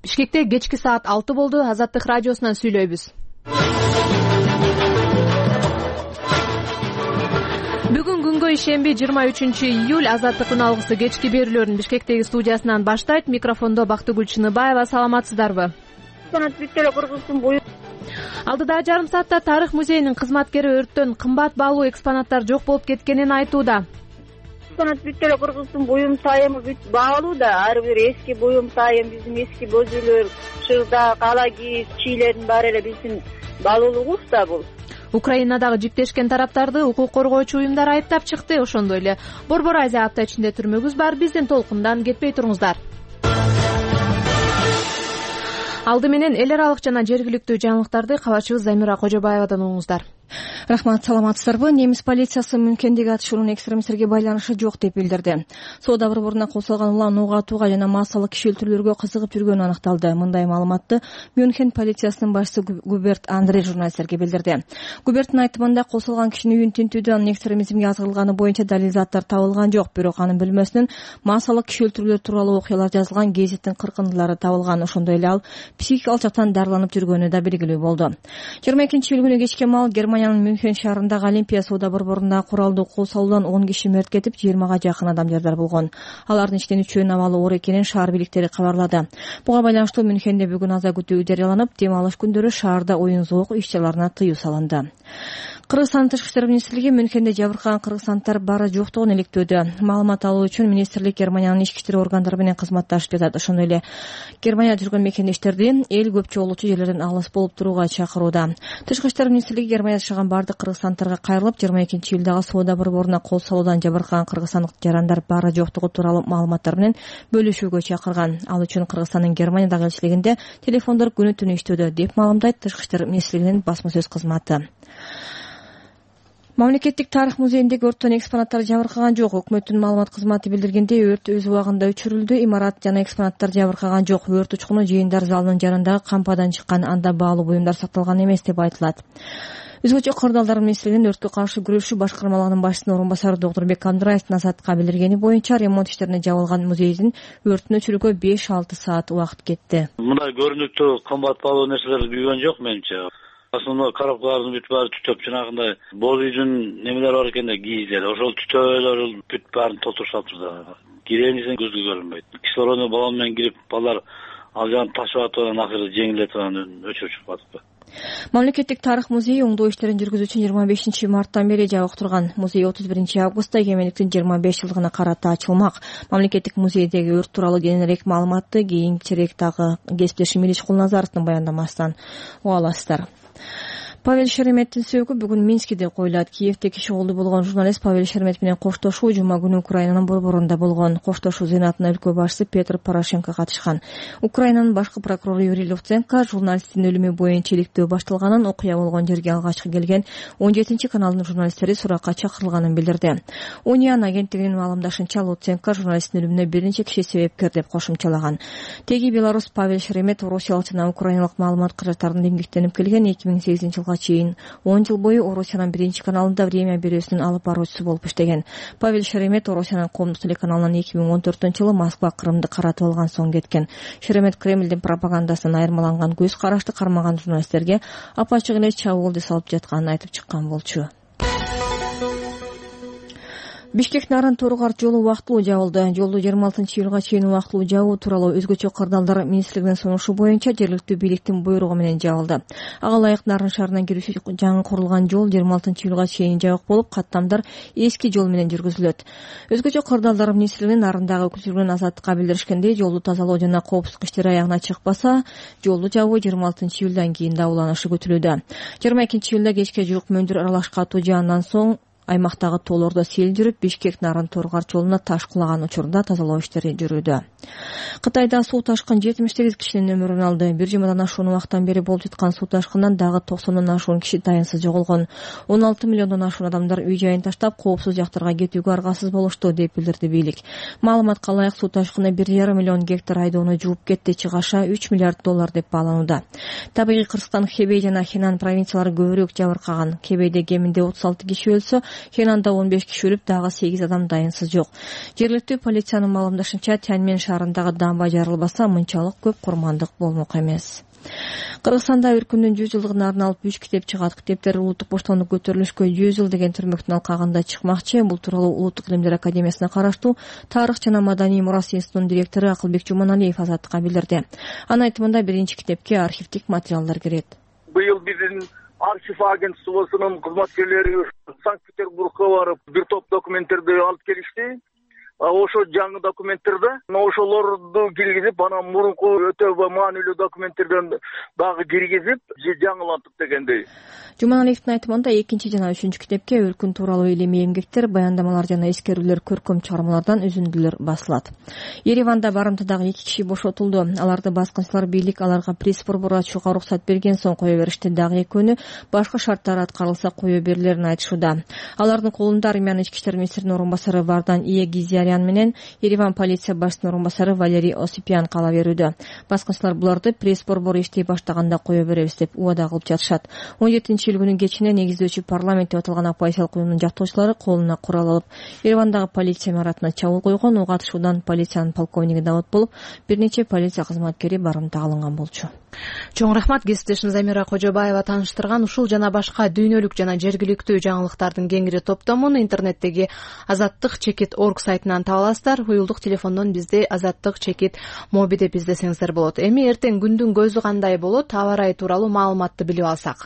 Бишкекте кечки саат 6 болду. Азаттык радиосунан сүйлөйбүз. Бүгүн күнгө ишемби 23-июль Азаттыктын алгысы кечки берүүлөрүн Бишкектеги студиясынан баштайт. Микрофондо Бактыгүл Чыныбаева. Саламатсыздарбы? Алдыдагы жарым саатта Тарых музейинин кызматкери өрттөн кымбат баалуу экспонаттар жок болуп кеткенин айтууда. Экспонат бүт эле Кыргыздын буюм сайымы бүт баалуу да. Ар бир эски буюм сайым, биздин эски бөзүлөр, шырда, кала кийиз, чийлердин баары эле биздин баалуулугубуз да бул. Украинадагы жиптешкен тараптарды укук коргоочу уюмдар айыптап чыкты. Ошондой эле Борбор Азия апта ичинде түрмөгүбүз бар. Биздин толкундан кетпей туруңуздар. Алды менен эл аралык жана жергиликтүү жаңылыктарды кабарчыбыз Замира Кожобаевадан угуңуздар. Рахмат, саламатсыздарбы? Немис полициясы Мюнхендеги атышуунун экстремисттерге байланышы жок деп билдирди. Соода борборуна кол салган улан ок атууга жана массалык киши өлтүрүүлөргө кызыгып жүргөнү аныкталды. Мындай маалыматты Мюнхен полициясынын башчысы Губерт Андрей журналисттерге билдирди. Губерттин айтымында кол салган кишинин үйүн тинтүүдө анын экстремизмге азгырылганы боюнча далил заттар табылган жок, бирок анын билмесинен массалык киши өлтүрүүлөр тууралуу окуялар жазылган гезиттин кыркындылары табылган. Ошондой эле ал психикалык жактан дарыланып жүргөнү да белгилүү болду. 22-июль күнү кечке маал Германиянын Мюнхен шаарындагы Олимпия соода борборуна куралдуу кол салуудан 10 киши мерт кетип, 20га жакын адам жардар болгон. Алардын ичинен 3-өөнүн абалы оор экенин шаар бийликтери кабарлады. Буга байланыштуу Мюнхенде бүгүн аза күтүү жарыяланып, дем алыш күндөрү шаарда оюн-зоок иш-чараларына тыюу салынды. Кыргызстандын Тышкы иштер министрлиги Мюнхенде жабыркаган кыргызстанддар бары жоктугун иликтөөдө. Маалымат алуу үчүн министрлик Германиянын ички иштер органдары менен кызматташып жатат. Ошондой эле Германияда жүргөн мекендештерди эл көп чогулуучу жерлерден алыс болуп турууга чакырууда. Тышкы иштер министрлиги Германияда жашаган бардык кыргызстанддарга кайрылып, 22-июлдагы соода борборуна кол салуудан жабыркаган кыргызстандык жарандар бары жоктугу тууралуу маалыматтар менен бөлүшүүгө чакырган. Ал үчүн Кыргызстандын Германиядагы элчилигинде телефондор күнү түнү иштөөдө, деп маалымдайт Тышкы иштер министрлигинин басма сөз кызматы. Мамлекеттик тарых музейиндеги өрттөн экспонаттар жабыркаган жок. Өкмөттүн маалымат кызматы билдиргендей, өрт өз убагында өчүрүлдү. Имарат жана экспонаттар жабыркаган жок. Өрт учкуну жыйындар залынын жанындагы кампадан чыккан, анда баалуу буюмдар сакталган эмес деп айтылат. Өзгөчө кырдаалдар министрлигинин өрткө каршы күрөшүү башкармалыгынын башчысынын орун басары Доктурбек Абдыраевдин Азаттыкка билдиргени боюнча, ремонт иштерине жабылган музейдин өрттүн өчүрүүгө 5-6 саат убакыт кетти. Мындай көрүнүктүү кымбат баалуу нерселер күйгөн жок менимче. Аслында коробкалардын бүт баары түтөп, жанагындай боз үйдүн немелери бар экен да, кийиздер. Ошол түтөөлөр бүт баарын толтурушап турду. Киребизден көзгө көрүнбөйт. Кислородный баллон менен кирип, балдар ал жагын ташып атып, акыры жеңилетип өчүрүп чыгып атыпты. Мамлекеттик тарых музейи оңдоо иштерин жүргүзүү үчүн 25 марттан бери жабык турган. Музей 31 августта эгемендиктин 25 жылдыгына карата ачылмак. Мамлекеттик музейдеги өрт тууралуу кененирээк маалыматты кийинчерээк дагы кесиптешим Илич Кулназаровдун баяндамасынан уга аласыздар. Павел Шереметтин сөөгү бүгүн Минскиде коюлат. Киевде киши колду болгон журналист Павел Шеремет менен коштошуу жума күнү Украинанын борборунда болгон. Коштошуу зыйнатына өлкө башчысы Петр Порошенко катышкан. Украинанын башкы прокурору Юрий Луценко журналисттин өлүмү боюнча иликтөө башталганын, окуя болгон жерге алгачкы келген 17-каналдын журналисттери суракка чакырылганын билдирди. Униан агенттигинин маалымдашынча, Луценко журналисттин өлүмүнө бир нече киши себепкер деп кошумчалаган. Теги белорус Павел Шеремет орусиялык жана украиналык маалымат каражаттарын эмгектенип келген. 2008-жылга чейин 10 жыл бою Орусиянын биринчи каналында время берүүсүнүн алып баруучусу болуп иштеген. Павел Шеремет Орусиянын коомдук телеканалынан 2014-жылы Москва Крымды каратып алган соң кеткен. Шеремет Кремлдин пропагандасынан айырмаланган, көз карашты кармаган журналисттерге апачык эле чабуул жасалып жатканын айтып чыккан болчу. Бишкек Нарын Торгар жолу убактылуу жабылды. Жолду 26-июлга чейин убактылуу жабуу тууралуу өзгөчө кырдаалдар министрлигинин сунушу боюнча жергиликтүү бийликтин буйругу менен жабылды. Ага ылайык Нарын шаарынан кирүүчү жаңы курулган жол 26-июлга чейин жабык болуп, каттамдар эски жол менен жүргүзүлөт. Өзгөчө кырдаалдар министрлигинин Нарындагы өкүлчүлүгүнүн Азаттыкка билдиришкендей, жолду тазалоо жана коопсуздук иштери аягына чыкпаса, жолду жабуу 26-июлдан кийин да уланышы күтүлүүдө. 22-июлда кечке жуук мөндүр аралаш катуу жаандан соң аймактагы тоолордо сел жүрүп, Бишкек Нарын Торгар жолуна таш кулаган учурда тазалоо иштери жүрүүдө. Кытайда суу ташкын 78 кишинин өмүрүн алды. Бир жумадан ашуун убакыттан бери болуп жаткан суу ташкындан дагы 90дон ашуун киши дайынсыз жоголгон. 16 миллиондон ашуун адамдар үй жайын таштап, коопсуз жактарга кетүүгө аргасыз болушту, деп билдирди бийлик. Маалыматка ылайык, суу ташкыны 1,5 миллион гектар айдоону жууп кетти, чыгаша $3 миллиард деп бааланууда. Табигый кырсыктан Хебей жана Хенан провинциялары көбүрөөк жабыркаган. Хебейде кеминде 36 киши өлсө, Хенанда 15 киши өлүп, дагы 8 адам дайынсыз жок. Жергиликтүү полициянын маалымдашынча, Тяньмен шаарындагы дамба жарылбаса мынчалык көп курмандык болмок эмес. Кыргызстанда бир күндүн 100 жылдыгына арналып 3 китеп чыгат. Китептер улуттук боштондук көтөрүлүшкө 100 жыл деген түрмөктүн алкагында чыкмакчы. Бул тууралуу Улуттук илимдер академиясына караштуу Тарых жана маданий мурас институтунун директору Акылбек Жуманалиев Азаттыкка билдирди. Анын айтымында биринчи китепке архивдик материалдар кирет. Быйыл биздин архив агентствосунун кызматкерлери Санкт-Петербургка барып бир топ документтерди алып келишти. Ошо жаңы документтерде ошолорду киргизип, анан мурунку өтө маанилүү документтерден дагы киргизип, жаңылантып дегендей. Жуманалиевдин айтымында экинчи жана үчүнчү китепке өлкүн тууралуу илимий эмгектер, баяндамалар жана эскерүүлөр көркөм чыгармалардан үзүндүлөр басылат. Ереванда барымтадагы 2 киши бошотулду. Аларды баскынчылар бийлик аларга пресс-борборго ачууга уруксат берген соң кое беришти. Дагы экөөнү башка шарттар аткарылса кое берилерин айтышууда. Алардын колунда Армянын ички иштер министринин орун басары Вардан Иегизярян менен Ереван полиция башчысынын орун басары Валерий Осипян кала берүүдө. Баскынчылар буларды пресс-борбор иштей баштаганда кое беребиз деп убада кылып жатышат. 17-июль кечинен негиздөөчү парламент деп аталган оппозициялык уюмдун жактоочулары колуна курал алып Еревандагы полиция имаратына чабуул койгон. Ого атышуудан полициянын полковниги да болуп, бир нече полиция кызматкери барымта алынган болчу. Чоң рахмат. Кесиптешим Замира Кожобаева тааныштырган ушул жана башка дүйнөлүк жана жергиликтүү жаңылыктардын кеңири топтомун интернеттеги azattik.org сайтынан таба аласыздар. Уюлдук телефондон бизди azattik моби деп издесеңиздер болот. Эми эртең күндүн көзү кандай болот, аба ырайы тууралуу маалыматты билип алсак.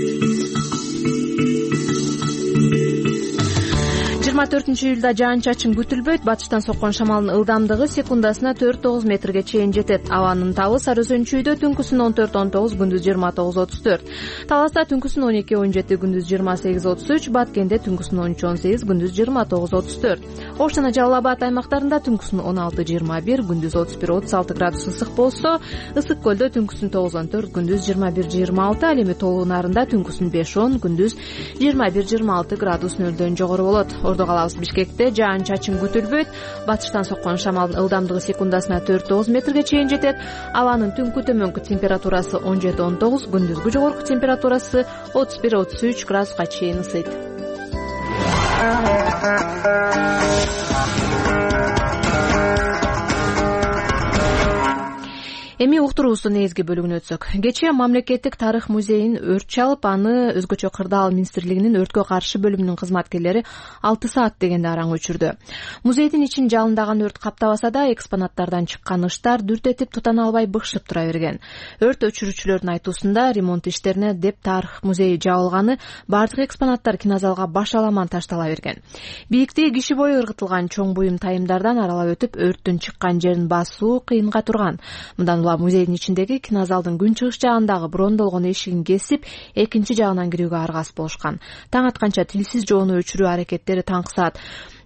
24-июлда жаан-чачын күтүлбөйт. Батыштан соккон шамалдын ылдамдыгы секундасына 4-9 метрге чейин жетет. Абанын табы Сары Өзөнчүйдө түнкүсүн 14-19, күндүз 29-34. Таласта түнкүсүн 12-17, күндүз 28-33, Баткенде түнкүсүн 13-18, күндүз 29-34. Ош жана Жалал Абад аймактарында түнкүсүн 16-21, күндүз 31-36 градус ысык болсо, Ысык көлдө түнкүсүн 9-14, күндүз 21-26, ал эми Тоолуу Нарында түнкүсүн 5-10, күндүз 21-26 градус нөлдөн жогору болот. Ордо калабыз Бишкекте жаан-чачын күтүлбөйт. Батыштан соккон шамалдын ылдамдыгы секундасына 4-9 метрге чейин жетет. Абанын түнкү төмөнкү температурасы 17-19, күндүзгү жогорку температурасы 31-33 градуска чейин ысыйт. Эми уктуруубуздун негизги бөлүгүнө өтсөк. Кечээ Мамлекеттик тарых музейин өрт чалып, аны өзгөчө Кырдаал министрлигинин өрткө каршы бөлүмүнүн кызматкерлери 6 саат дегенде араң өчүрдү. Музейдин ичин жалындаган өрт каптабаса да, экспонаттардан чыккан ыштар дүртетип тутана албай бышып тура берген. Өрт өчүрүүчүлөрдүн айтуусунда ремонт иштерине деп тарых музейи жабылганы, бардык экспонаттар кинозалга башаламан таштала берген. Бийиктиги киши бою ыргытылган чоң буюм тайымдардан аралап өтүп, өрттүн чыккан жерин басуу кыйынга турган. Мындан музейдин ичиндеги кинозалдын күнчыгыш жагындагы брондолгон эшигин кесип, экинчи жагынан кирүүгө аргас болушкан. Таң атканча тилсиз жоону өчүрүү аракеттери таңкы саат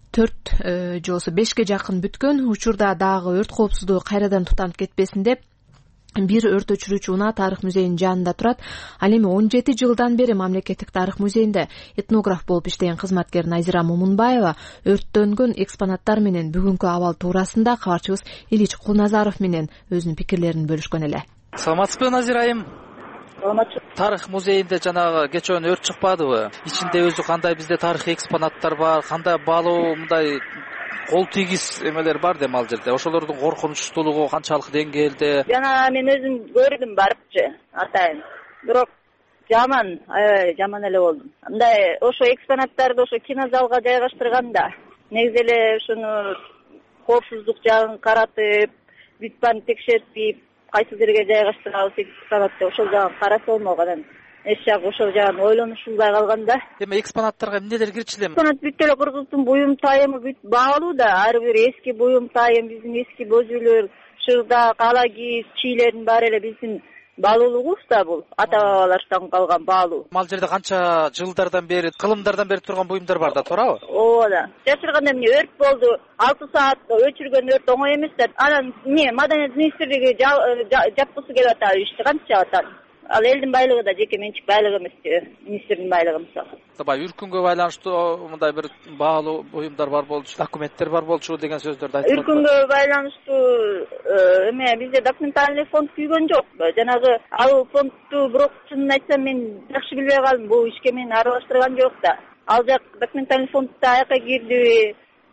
4 же 5ке жакын бүткөн. Учурда дагы өрт коопсуздугу кайрадан тутанып кетпесин деп бир өрт өчүрүүчү унаа тарых музейинин жанында турат. Ал эми 17 жылдан бери Мамлекеттик тарых музейинде этнограф болуп иштеген кызматкер Назира Мумунбаева өрттөнгөн экспонаттар менен бүгүнкү абал туурасында кабарчыбыз Илич Кулназаров менен өзүнүн пикирлерин бөлүшкөн эле. Саламатсызбы, Назира айым? Саламатчы. Тарых музейинде жанагы кечөөнү өрт чыкпадыбы? Ичинде өзү кандай бизде тарыхый экспонаттар бар, кандай баалуу мындай кол тийгиз эмелер бар дем ал жерде. Ошолордун коркунучтуулугу канчалык деңгээлде? Жана мен өзүм көрдүм барыпчы, атайын. Бирок аябай жаман эле болдум. Мындай ошо экспонаттарды ошо кинозалга жайгаштырганда, негизи эле ушуну коопсуздук жагын каратып, бүт-баарын текшертип, кайсы жерге жайгаштырабыз экспонатты, ошол жагын караса болмок. Эч жагы ошол жагын ойлонушулбай калганда. Эми экспонаттарга эмнелер кирчү эле? Экспонат бүт эле Кыргыздын буюм тайымы бүт баалуу да, ар бир эски буюм тайым, биздин эски боз үйлөр, шырда, кала кийиз, чийлердин баары эле биздин баалуулугубуз да бул. Ата-бабалардан калган баалуу. Ал жерде канча жылдардан бери, кылымдардан бери турган буюмдар бар да, туурабы? Ооба да. Жашырганда эмне өрт болду, 6 саат өчүргөн өрт оңой эмес да. Анан Маданият министрлиги жапкысы келип атат, ишти канча атат. Ал элдин байлыгы да жеке менчик байлыгы эмес, министрдин байлыгы мисалы. Табай үркүнгө байланыштуу мындай бир баалуу буюмдар бар болчу, документтер бар болчу деген сөздөрдү айтып. Үркүнгө байланыштуу бизде документальный фонд күйгөн жок. Жанагы ал фондду бирок чынын айтсам мен жакшы билбей калдым. Бул ишке мен аралаштырган жок да. Ал жак документальный фондда аяка кирдиби,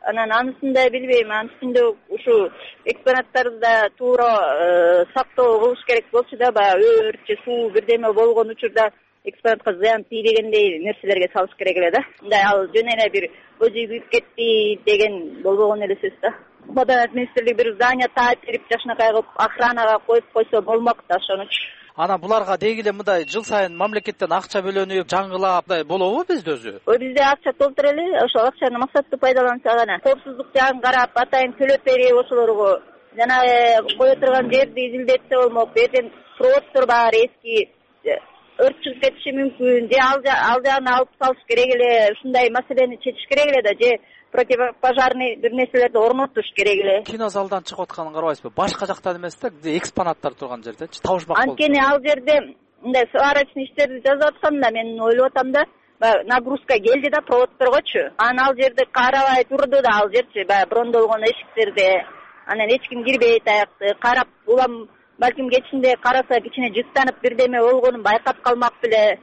Анан анысын да билбейм, анын үстүндө ушу экспонаттарды да туура сактоо кылыш керек болчу да, баягы өрт же суу бирдеме болгон учурда экспонатка зыян тийбегендей нерселерге салыш керек эле да. Мындай ал жөн эле бир көзү күйүп кетти деген болбогон эле сөз да. Маданият министрлиги бир здание таап берип, жакшынакай кылып охранага коюп койсо болмок да ошонучу. Анан буларга деги эле мындай жыл сайын мамлекеттен акча бөлөнүп, жаңгылап мындай болобу бизде өзү? Бизде акча толтура эле, ошол акчаны максаттуу пайдалансак гана. Коопсуздук жагын карап, атайын төлөп берип ошолорго жанагы кое турган жерди изилдетсе болмок. Бертен проводдор бар эски, өрт чыгып кетиши мүмкүн. Же ал жагын алып салыш керек эле, ушундай маселени чечиш керек эле да, же противопожарный бир нерселерди орнотуш керек эле. Кинозалдан чыгып атканын карабайсызбы? Башка жактан эмес да, экспонаттар турган жердечи табышмак болду. Анткени ал жерде мындай сварочный иштерди жазып атканда мен ойлоп атам да, баягы нагрузка келди да проводторгочу. Анан ал жерди карабай турду да, ал жерчи баягы брондолгон эшиктерди. Анан эч ким кирбейт аякты. Карап улам балким кечинде караса кичине жыттанып бирдеме болгонун байкап калмак беле.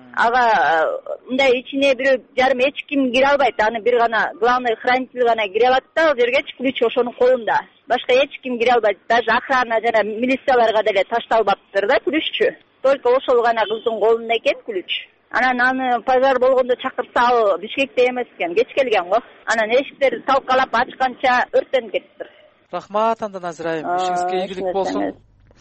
Ага мындай ичине бирөө жарым эч ким кире албайт. Аны бир гана главный хранитель гана кире алат да, ал жергечи ключ ошонун колунда. Башка эч ким кире албайт. Даже охрана жана милицияларга деле ташталбаптыр да ключчу. Только ошол гана кыздын колунда экен ключ. Анан аны пожар болгондо чакырса, ал Бишкекте эмес экен, кеч келген го. Анан эшиктерди талкалап ачканча өрттөнүп кетиптир. Рахмат анда Назира айым, ишиңизге ийгилик болсун.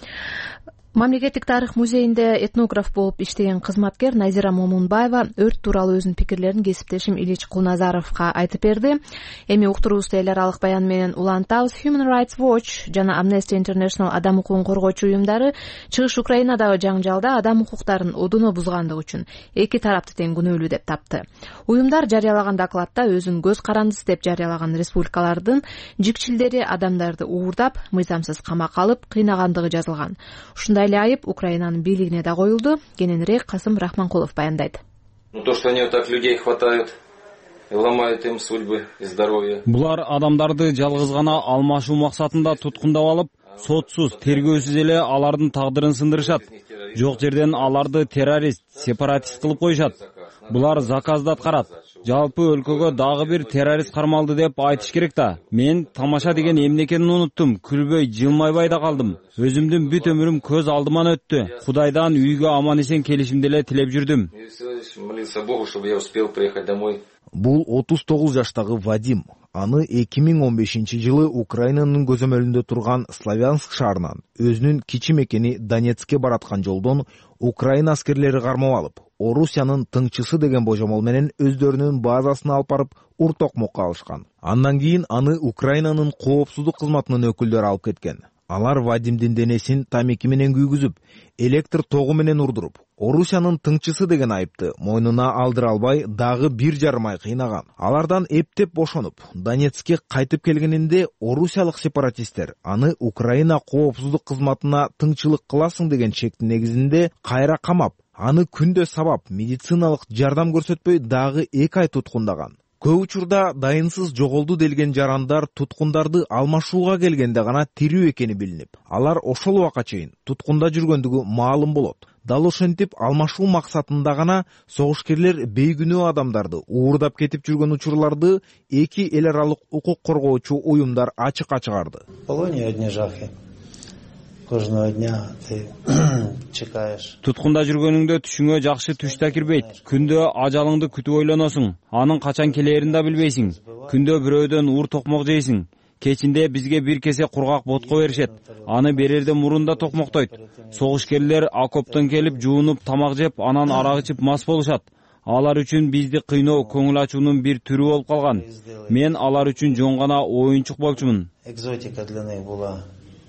Мамлекеттик тарых музейинде этнограф болуп иштеген кызматкер Назира Момунбаева өрт тууралуу өзүнүн пикирлерин кесиптешим Ильич Кулназаровго айтып берди. Эми уктуруубузду эл аралык баян менен улантабыз. Human Rights Watch жана Amnesty International адам укугун коргоочу уюмдары Чыгыш Украинадагы жаңжалда адам укуктарын одуно бузгандыгы үчүн эки тарапты тең күнөөлүү деп тапты. Уюмдар жарыялаган докладта өзүн көз карандысы деп жарыялаган республикалардын жикчилдери адамдарды уурдап, мыйзамсыз камакка алып, кыйнагандыгы жазылган. Ушундай эле айып Украинанын бийлигине да коюлду. Кененирээк Касым Рахманкулов баяндайт. То, что они вот так людей хватают и ломают им судьбы и здоровье. Булар адамдарды жалгыз гана алмашуу максатында туткундап алып, сотсуз, тергөөсүз эле алардын тагдырын сындырышат. Жок жерден аларды террорист, сепаратист кылып коюшат. Булар заказды аткарат. Жалпы өлкөгө дагы бир террорист кармалды деп айтыш керек да. Мен тамаша деген эмне экенин унуттум. Күлбөй, жылмайбай да калдым. Өзүмдүн бүт өмүрүм көз алдыман өттү. Кудайдан үйгө аман эсен келишимди эле тилеп жүрдүм. Бул 39 жаштагы Вадим. Аны 2015-жылы Украинанын көзөмөлүндө турган Славянск шаарынан өзүнүн кичи мекени Донецкке бараткан жолдон Украина аскерлери кармап алып, Орусиянын тыңчысы деген божомол менен өздөрүнүн базасына алып барып уртокмокко алышкан. Андан кийин аны Украинанын коопсуздук кызматынын өкүлдөрү алып кеткен. Алар Вадимдин денесин тамеки менен күйгүзүп, электр тогу менен урдуруп, Орусиянын тыңчысы деген айыпты мойнуна алдыра албай дагы 1,5 ай кыйнаган. Алардан эптеп бошонуп, Донецкке кайтып келгенинде орусиялык сепаратисттер аны Украина коопсуздук кызматына тыңчылык кыласың деген чектин негизинде кайра камап, аны күндө сабап, медициналык жардам көрсөтпөй дагы 2 ай туткундаган. Көп учурда дайынсыз жоголду делген жарандар туткундарды алмашууга келгенде гана тирүү экени билинип, алар ошол убакка чейин туткунда жүргөндүгү маалым болот. Дал ошентип алмашуу максатында гана согушкерлер бейгүнөө адамдарды уурдап кетип жүргөн учурларды эки эл аралык укук коргоочу уюмдар ачык чыгарды. Колония одни жахи. Кожного дня ты чекаешь. Туткунда жүргөнүңдө түшүңө жакшы түш да кирбейт. Күндө ажалыңды күтүп ойлоносуң. Анын качан келерин да билбейсиң. Күндө бирөөдөн уур токмок жейсиң. Кечинде бизге бир кесе кургак ботко беришет. Аны берерде мурунда токмоктойт. Согушкерлер окоптон келип жуунуп тамак жеп, анан арак ичип мас болушат. Алар үчүн бизди кыйноо көңүл ачуунун бир түрү болуп калган. Мен алар үчүн жон гана оюнчук болчумун. Экзотика для них была.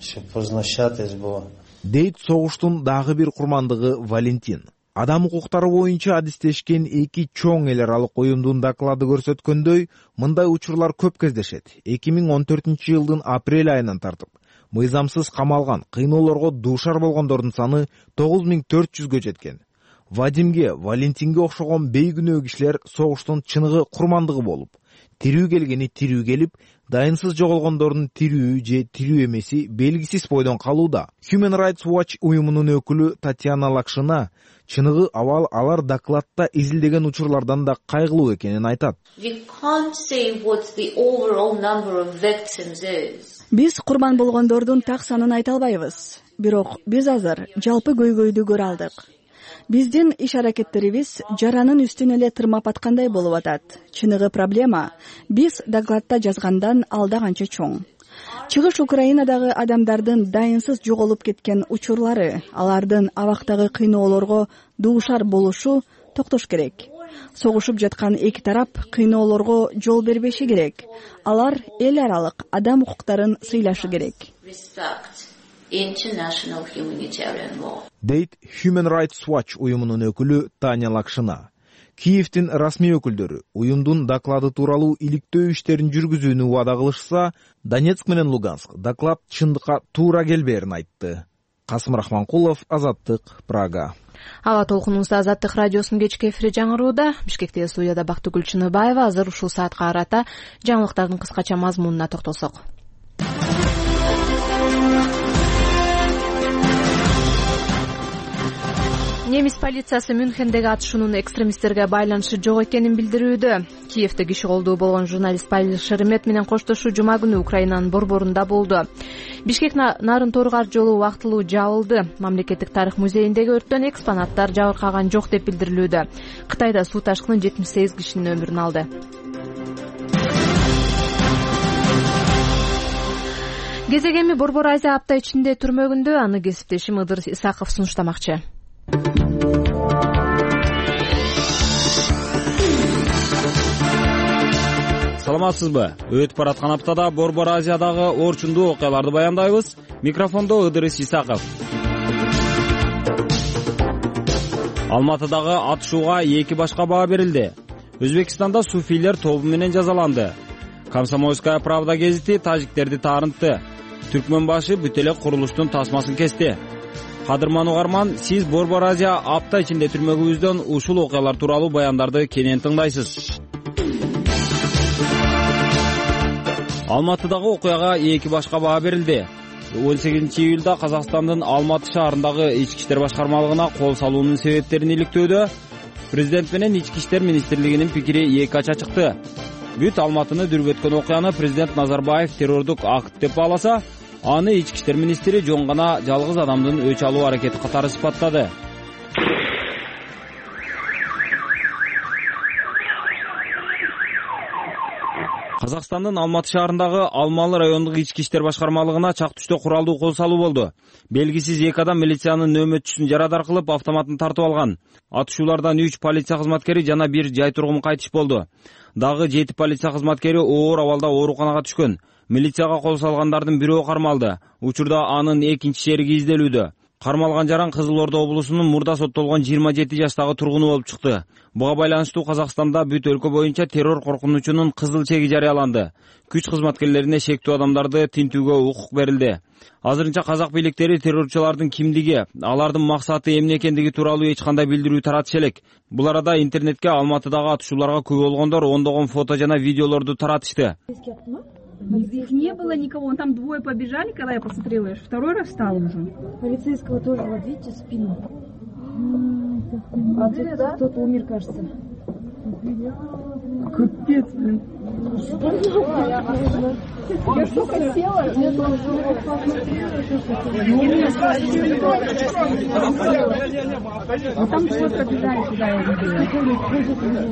Дейт согуштун дагы бир курмандыгы Валентин. Адам укуктары боюнча адистешкен эки чоң эл аралык уюмдун доклады көрсөткөндөй, мындай учурлар көп кездешет. 2014-жылдын апрель айынан тартып, мыйзамсыз камалган, кыйноолорго дуушар болгондордун саны 9400гө жеткен. Вадимге, Валентинге окшогон бейгүнөө кишилер согуштун чыныгы курмандыгы болуп, тирүү келгени тирүү келип, дайынсыз жоголгондордун тирүү же тирүү эмеси белгисиз бойдон калууда. Human Rights Watch уюмунун өкүлү Татьяна Лакшина чыныгы абал алар докладта изилдеген учурлардан да кайгылуу экенин айтат. Биз курман болгондордун так санын айта албайбыз. Бирок биз азыр жалпы көйгөйдү көрө алдык. Биздин иш-аракеттерибиз жаранын үстүнө эле тырмап аткандай болуп атат. Чыныгы проблема биз докладта жазгандан алда канча чоң. Чыгыш Украинадагы адамдардын дайынсыз жоголуп кеткен учурлары, алардын абактагы кыйноолорго дуушар болушу токтош керек. Согушуп жаткан эки тарап кыйноолорго жол бербеши керек. Алар эл аралык адам укуктарын сыйлашы керек. Дейт Human Rights Watch уюмунун өкүлү Таня Лакшина. Киевдин расмий өкүлдөрү уюмдун доклады тууралуу иликтөө иштерин жүргүзүүнү убада кылышса, Донецк менен Луганск доклад чындыкка туура келбээрин айтты. Касым Рахманкулов, Азаттык, Прага. Аба толкунубузда Азаттык радиосунун кечки эфири жаңырууда. Бишкектеги студияда Бактыгүл Чыныбаева. Азыр ушул саатка карата жаңылыктардын кыскача мазмунуна токтолсок. Немис полициясы Мюнхендеги атышуунун экстремисттерге байланышы жок экенин билдирүүдө. Киевде киши колдуу болгон журналист Павел Шеремет менен коштошуу жума күнү Украинанын борборунда болду. Бишкек нарын торгар жолу убактылуу жабылды. Мамлекеттик тарых музейиндеги өрттөн экспонаттар жабыркаган жок деп билдирилүүдө. Кытайда суу ташкыны 78 кишинин өмүрүн алды. Кезегеми Борбор Азия апта ичинде түрмөгүндө, аны кесиптешим Ыдыр Исаков сунуштамакчы. Саламатсызбы? Өтүп бараткан аптада Борбор Азиядагы орчундуу окуяларды баяндайбыз. Микрофондо Ыдыр Исаков. Алматыдагы атышууга 2 башка баа берилди. Өзбекстанда суфийлер тобу менен жазаланды. Комсомольская правда гезити тажиктерди таарынтты. Түркмөн башы бүт эле курулуштун тасмасын кести. Кадырман угарман, сиз Борбор Азия апта ичинде түрмөгүбүздөн ушул окуялар тууралуу баяндарды кенен тыңдайсыз. Алматыдагы окуяга 2 башка баа берилди. 18-июлда Казакстандын Алматы шаарындагы ички иштер башкармалыгына кол салуунун себептерин иликтөөдө президент менен ички иштер министрлигинин пикири эки ача чыкты. Бүт Алматыны дүрбөткөн окуяны президент Назарбаев террордук акт деп бааласа, аны ички иштер министри жон гана жалгыз адамдын өч алуу аракети катары сыпаттады. Казакстандын Алматы шаарындагы Алмалы райондук ички иштер башкармалыгына чак түштө куралдуу кол салуу болду. Белгисиз эки адам милициянын нөөмөтчүсүн жарадар кылып автоматын тартып алган. Атышуулардан 3 полиция кызматкери жана 1 жай тургун кайтыш болду. Дагы 7 полиция кызматкери оор абалда ооруканага түшкөн. Милицияга кол салгандардын бирөө кармалды. Учурда анын экинчи шериги изделүүдө. Кармалган жаран Кызыл Ордо облусунун мурда соттолгон 27 жаштагы тургуну болуп чыкты. Буга байланыштуу Казакстанда бүт өлкө боюнча террор коркунучунун кызыл чеги жарыяланды. Күч кызматкерлерине шектүү адамдарды тинтүүгө укук берилди. Азырынча казак бийликтери террорчулардын кимдиги, алардын максаты эмне экендиги тууралуу эч кандай билдирүү таратышы элек. Бул арада интернетке Алматыдагы атышууларга күбө болгондор ондогон фото жана видеолорду таратышты. Их не было никого, вон там двое побежали, когда я посмотрела, я второй раз встала уже. Полицейского тоже, вот видите, спину. А тут да? Кто-то умер, кажется. Капец, блин. Я только села, я тоже а там двое побежали сюда, я видела.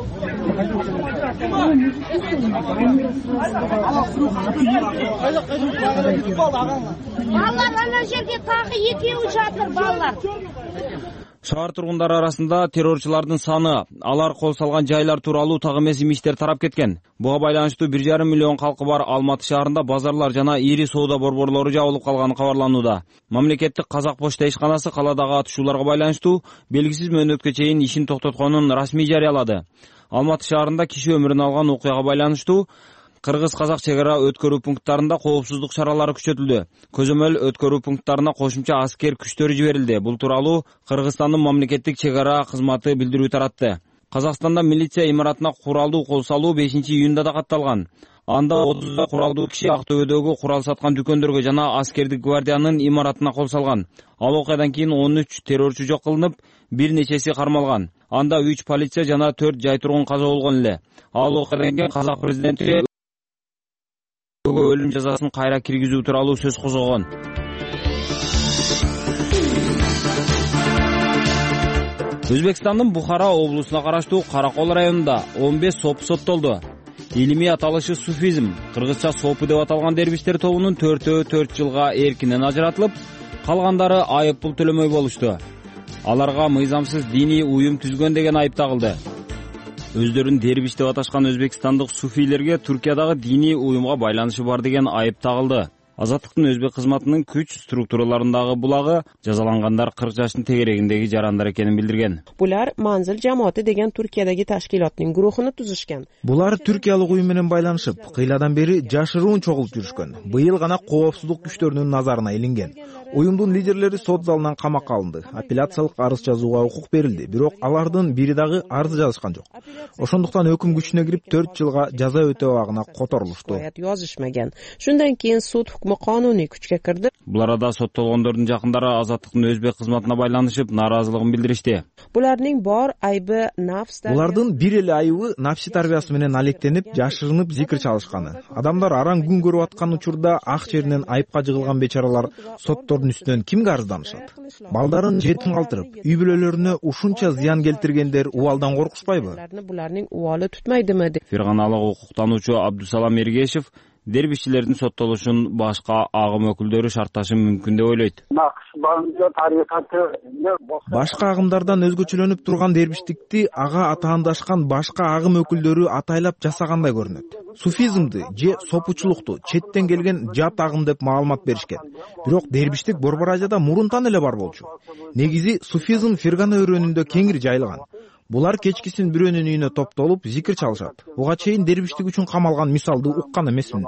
Балалар ана жерде тағы екеуі жатыр, балалар. Шаар тургундары арасында террорчулардын саны, алар кол салган жайлар тууралуу так эмес имиштер тарап кеткен. Буга байланыштуу 1,5 миллион калкы бар Алматы шаарында базарлар жана ири соода борборлору жабылып калганы кабарланууда. Мамлекеттик Казак почта ишканасы каладагы атышууларга байланыштуу белгисиз мөөнөткө чейин ишин токтотконун расмий жарыялады. Алматы шаарында киши өмүрүн алган окуяга байланыштуу Кыргыз-казак чегара өткөрүү пункттарында коопсуздук чаралары күчөтүлдү. Көзөмөл өткөрүү пункттарына кошумча аскер күчтөрү жиберилди. Бул тууралуу Кыргызстандын мамлекеттик чегара кызматы билдирүү таратты. Казакстанда милиция имаратына куралдуу кол салуу 5-июнда да катталган. Анда 30 куралдуу киши Актөбөдөгү курал саткан дүкөндөргө жана аскердик гвардиянын имаратына кол салган. Ал окуядан кийин 13 террорчу жок кылынып, бир нечеси кармалган. Анда 3 полиция жана 4 жай тургун каза болгон эле. Ал окуядан кийин казак президенти өлүм жазасын кайра киргизүү тууралуу сөз козгогон. Өзбекстандын Бухара облусуна караштуу Каракол районунда 15 сопу соттолду. Илимий аталышы суфизм, кыргызча сопу деп аталган дербиштер тобунун 4 жылга эркинен ажыратылып, калгандары айып пул төлөмөй болушту. Аларга мыйзамсыз диний уюм түзгөн деген айып тагылды. Өздөрүн дербиш деп аташкан өзбекстандык суфийлерге Туркиядагы диний уюмга байланышы бар деген айып тагылды. Азаттыктын өзбек кызматынын күч структураларындагы булагы жазалангандар 40 жаштын тегерегиндеги жарандар экенин билдирген. Булар Манзил жамааты деген Туркиядагы ташкилаттын гурухуну тузушкан. Булар түркиялык уюм менен байланышып, кыйладан бери жашыруун чогулуп жүрүшкөн. Быйыл гана коопсуздук күчтөрүнүн назарына илинген. Уюмдун лидерлери сот залынан камакка алынды. Апелляциялык арыз жазууга укук берилди, бирок алардын бири дагы арыз жазышкан жок. Ошондуктан өкүм күчүнө кирип 4 жылга жаза өтөө абагына которулушту. Yazышмаган. Шундан кийин суд кануний күчкө кирди. Бул арада соттолгондордун жакындары Азаттыктын өзбек кызматына байланышып нааразылыгын билдиришти. Булардын бар айбы нафс. Булардын бир эле айыбы нафси тарбиясы менен алектенип, жашырынып зикир чалышканы. Адамдар араң күн көрүп аткан учурда ак жеринен айыпка жыгылган бечаралар соттордун үстүнөн кимге арызданышат? Балдарын жетим калтырып, үй бүлөлөрүнө ушунча зыян келтиргендер убалдан коркушпайбы? Булардын убалы tutmaydımы? Ферганалык укуктануучу Абдусалам Эргешев дербишчилердин соттолушун башка агым өкүлдөрү шартташы мүмкүн деп ойлойт. Башка агымдардан өзгөчөлөнүп турган дербиштикти ага атаандашкан башка агым өкүлдөрү атайлап жасагандай көрүнөт. Суфизмди же сопучулукту четтен келген жат агым деп маалымат беришкен. Бирок дербиштик Борбор Азияда мурунтан эле бар болчу. Негизи суфизм Фергана өрөөнүндө кеңири жайылган. Булар кечкисин бирөөнүн үйүнө топтолуп зикир чалышат. Буга чейин дербиштик үчүн камалган мисалды уккан эмесмин.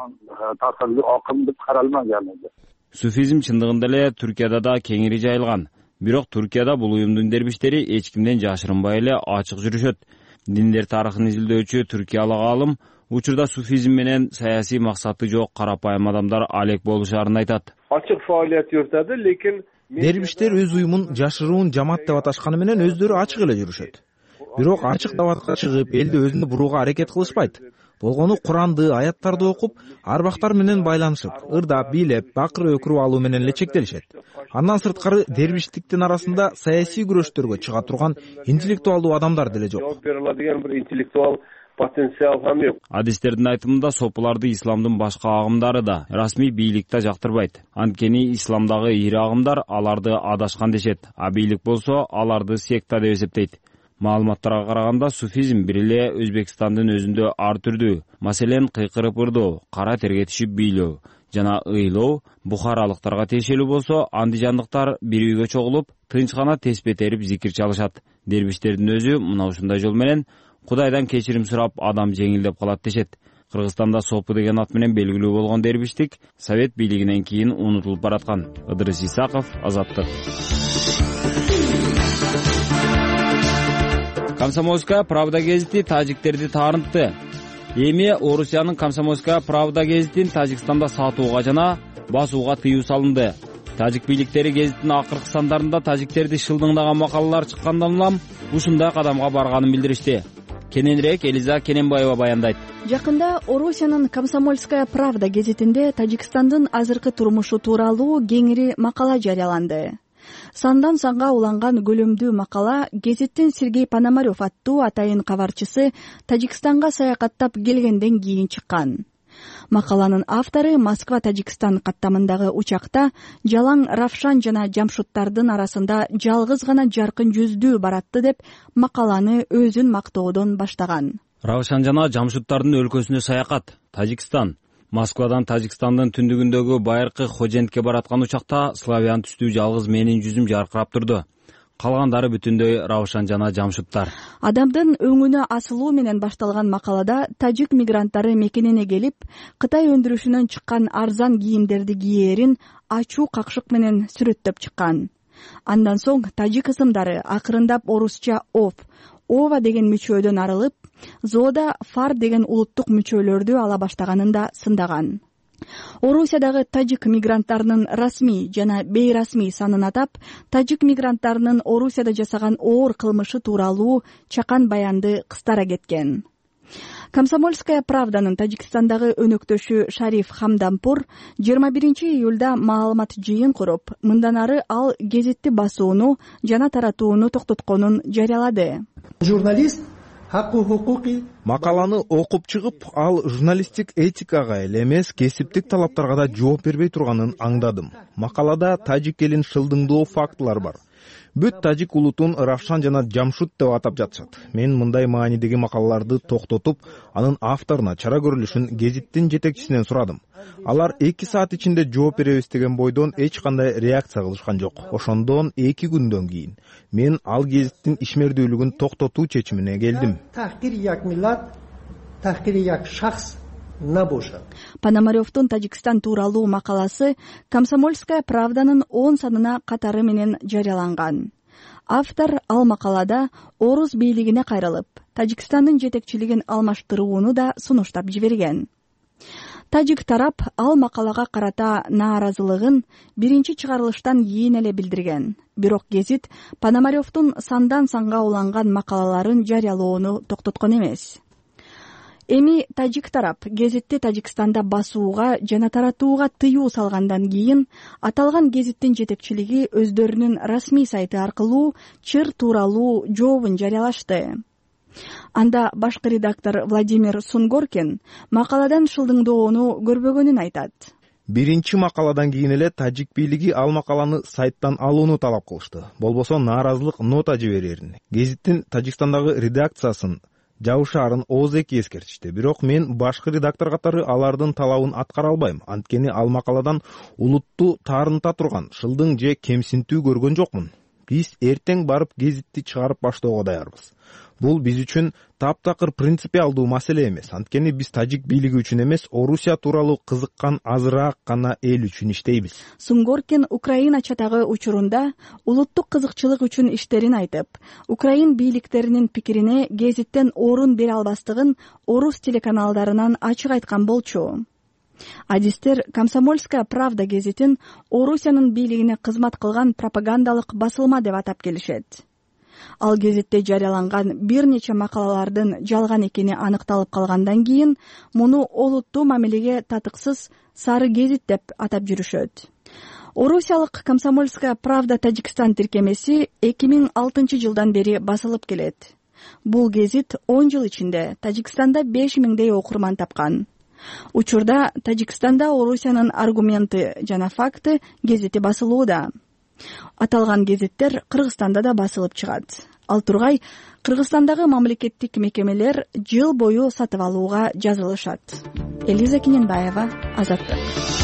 Суфизм чындыгында эле Түркияда да кеңири жайылган. Бирок Түркияда бул уюмдун дербиштери эч кимден жашырынбай эле ачык жүрүшөт. Диндер тарыхын изилдөөчү түркиялык алым учурда суфизм менен саясий максаты жок карапайым адамдар алек болушарын айтат. Ачык фаалият жүртөдү, лекин дербиштер өз уюмун жашыруун жамаат деп аташканы менен өздөрү ачык эле жүрүшөт. Бирок ачык даватка чыгып, элди өзүнө бурууга аракет кылышпайт. Болгону Куранды, аяттарды окуп, арбактар менен байланышып, ырдап, бийлеп, бакыр өкүрүп алуу менен эле чектелишет. Андан сырткары дербиштиктин арасында саясий күрөштөргө чыга турган интеллектуалдуу адамдар деле жок. Потенциал ham yok. Адистердин айтымында сопуларды исламдын башка агымдары да расмий бийликте жактырбайт. Анткени исламдагы ири агымдар аларды адашкан дешет, а бийлик болсо аларды секта деп эсептейт. Маалыматтарга караганда суфизм бир эле Өзбекстандын өзүндө ар түрдүү, маселен кыйкырып ырдоо, кара терге түшүп бийлөө жана ыйлоо бухаралыктарга тиешелүү болсо, андижандыктар бир үйгө чогулуп, тынчкана теспе терип зикир чалышат. Дербиштердин өзү мына ушундай жол менен Кудайдан кечирим сурап адам жеңилдеп калат дешет. Кыргызстанда сопу деген ат менен белгилүү болгон дербиштик Совет бийлигинен кийин унутулуп бараткан. Ыдырыс Исаков, Азаттык. Комсомольская правда гезити тажиктерди таарынтты. Эми Орусиянын Комсомольская правда гезитин Тажикстанда сатууга жана басууга тыюу салынды. Тажик бийликтери гезиттин акыркы сандарында тажиктерди шылдыңдаган макалалар чыккандан улам ушундай кадамга барганын билдиришти. Кененирээк Элиза Кененбаева баяндайт. Жакында Орусиянын Комсомольская правда гезитинде Тажикстандын азыркы турмушу тууралуу кеңири макала жарыяланды. Сандан санга уланган көлөмдүү макала гезиттин Сергей Пономарев аттуу атайын кабарчысы Тажикстанга саякаттап келгенден кийин чыккан. Макаланын автору Москва-Тажикстан каттамындагы учакта жалаң Равшан жана Жамшуттардын арасында жалгыз гана жаркын жүздүү баратты деп макаланы өзүн мактоодон баштаган. Равшан жана Жамшуттардын өлкөсүнө саякат. Тажикстан. Москвадан Тажикстандын түндүгүндөгү байыркы Хожентке бараткан учакта славян түстүү жалгыз менин жүзүм жаркырап турду. Калгандары бүтүндөй Равшан жана Жамшуттар. Адамдын өңүнө асылуу менен башталган макалада тажик мигранттары мекенине келип, Кытай өндүрүшүнөн чыккан арзан кийимдерди кийээрин ачуу какшык менен сүрөттөп чыккан. Андан соң тажик ысымдары акырындап орусча оп, ова деген мүчөдөн арылып, зоода фар деген улуттук мүчөлөрдү ала баштаганын да сындаган. Орусиядагы тажик мигранттарынын расмий жана бейрасмий санын атап, тажик мигранттарынын Орусияда жасаган оор кылмышы тууралуу чакан баянды кыстара кеткен. Комсомольская правданын Тажикстандагы өнөктөшү Шариф Хамданпур 21-июлда маалымат жыйын куруп, мындан ары ал гезитти басууну жана таратууну токтотконун жарыялады. Журналист хукуки макаланы окуп чыгып, ал журналисттик этикага эле эмес, кесиптик талаптарга да жооп бербей турганын аңдадым. Макалада тажик элин шылдыңдоо фактылар бар. Бүт тажик улутун Равшан жана Жамшут деп атап жатышат. Мен мындай маанидеги макалаларды токтотуп, анын авторуна чара көрүлүшүн гезиттин жетекчисинен сурадым. Алар 2 саат ичинде жооп беребиз деген бойдон эч кандай реакция кылышкан жок. Ошондон 2 күндөн кийин мен ал гезиттин ишмердүүлүгүн токтотуу чечимине келдим. шахс набоша. Пономаревдун Тажикстан тууралуу макаласы Комсомольская правданын 10 санына катары менен жарыяланган. Автор ал макалада орус бийлигине кайрылып, Тажикстандын жетекчилигин алмаштырууну да сунуштап жиберген. Тажик тарап ал макалага карата нааразылыгын биринчи чыгарылыштан кийин эле билдирген. Бирок гезит Пономаревдун сандан санга уланган макалаларын жарыялоону токтоткон эмес. Эми тажик тарап гезитти Тажикстанда басууга жана таратууга тыюу салгандан кийин аталган гезиттин жетекчилиги өздөрүнүн расмий сайты аркылуу чыр тууралуу жообун жарыялашты. Анда башкы редактор Владимир Сунгоркин макаладан шылдыңдоону көрбөгөнүн айтат. Биринчи макаладан кийин эле тажик бийлиги ал макаланы сайттан алууну талап кылышты. Болбосо нааразылык нота жиберерин. Гезиттин Тажикстандагы редакциясын жабышаарын ооз-эки эскертишти. Бирок мен башкы редактор катары алардын талабын аткара албайм. Анткени ал макаладан улутту таарынта турган шылдың же кемсинтүү көргөн жокмун. Биз эртең барып гезитти чыгарып баштоого даярбыз. Бул биз үчүн таптакыр принципиалдуу маселе эмес. Анткени биз тажик бийлиги үчүн эмес, Орусия тууралуу кызыккан азыраак гана эл үчүн иштейбиз. Сунгоркин Украина чатагы учурунда улуттук кызыкчылык үчүн иштерин айтып, Украин бийликтеринин пикирине гезиттен орун бере албастыгын орус телеканалдарынан ачык айткан болчу. Адистер Комсомольская правда гезитин Орусиянын бийлигине кызмат кылган пропагандалык басылма деп атап келишет. Ал гезитте жарыяланган бир нече макалалардын жалган экени аныкталып калгандан кийин муну олуттуу мамилеге татыксыз сары гезит деп атап жүрүшөт. Орусиялык Комсомольская правда Тажикстан тиркемеси 2006 жылдан бери басылып келет. Бул гезит 10 жыл ичинде Тажикстанда 5000дей окурман тапкан. Учурда Тажикстанда Орусиянын аргументы жана факты гезити басылууда. Аталган гезиттер Кыргызстанда да басылып чыгат. Ал тургай Кыргызстандагы мамлекеттик мекемелер жыл бою сатып алууга жазылышат. Элиза Кененбаева, Азаттык.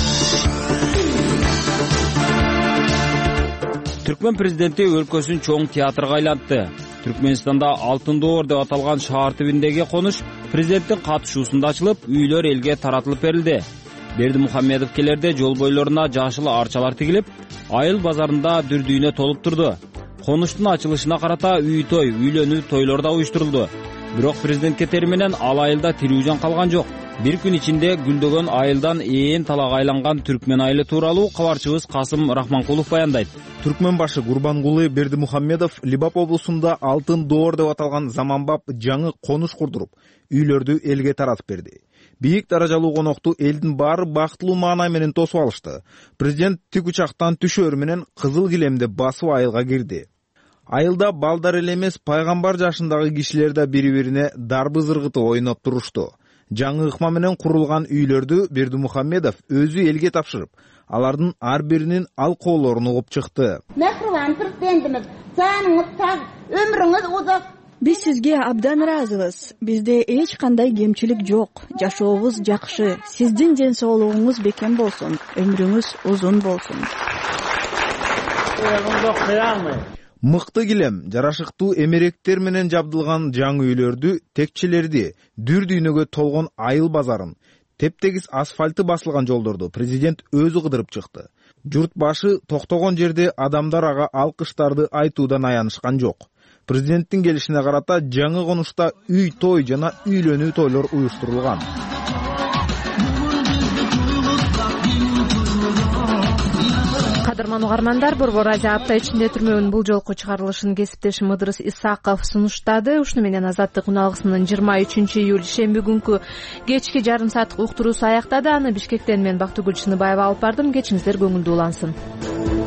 Түркмен президенти өлкөсүн чоң театрга айлантты. Түркменстанда Алтын доор деп аталган шаар түбүндөгү конуш президенттин катышуусунда ачылып, үйлөр элге таратылып берилди. Бердимухамедов келерде жол бойлоруна жашыл арчалар тигилип, айыл базарында дүрдүйүнө толуп турду. Конуштун ачылышына карата үй-той, үйлөнүү тойлор да уюштурулду. Бирок президент кетери менен ал айылда тирүү жан калган жок. Бир күн ичинде гүлдөгөн айылдан ээн талак айланган түркмен айылы тууралуу кабарчыбыз Касым Рахманкулов баяндайт. Түркмен башы Курбангулы Бердимухамедов Либап облусунда Алтын доор деп аталган заманбап жаңы конуш курдуруп, үйлөрдү элге таратып берди. Бийик даражалуу конокту элдин баары бактылуу маанай менен тосуп алышты. Президент тик учактан түшөр менен кызыл килемде басып айылга кирди. Айылда балдар эле эмес, пайгамбар жашындагы кишилер да бири-бирине дарбы зыргыты ойноп турушту. Жаңы ыкма менен курулган үйлөрдү Бердимухамедов өзү элге тапшырып, алардын ар биринин алкоолорун угуп чыкты. Мехрибан президентimiz, жаныңыз сак, өмүрүңүз узак. Биз сизге абдан ыраазыбыз. Бизде эч кандай кемчилик жок. Жашообуз жакшы. Сиздин ден соолугуңуз бекем болсун. Өмүрүңүз узун болсун. Мыкты килем, жарашыктуу эмеректер менен жабдылган жаңы үйлөрдү, текчелерди, дүр-дүйнөгө толгон айыл базарын, тептегиз асфальты басылган жолдорду президент өзү кыдырып чыкты. Журт башы токтогон жерде адамдар ага алкыштарды айтуудан аянышкан жок. Президенттин келишине карата жаңы конушта үй той жана үйлөнүү тойлор уюштурулган. Кадырман угармандар, Борбор Азия апта ичинде түрмөгүнүн бул жолку чыгарылышын кесиптешим Ыдырыс Исаков сунуштады. Ушуну менен Азаттык уналгысынын 23-июль шемби күнкү кечки жарым сааттык уктуруусу аяктады. Аны Бишкектен мен Бактыгүл Чыныбаева алып бардым. Кечиңиздер көңүлдүү улансын.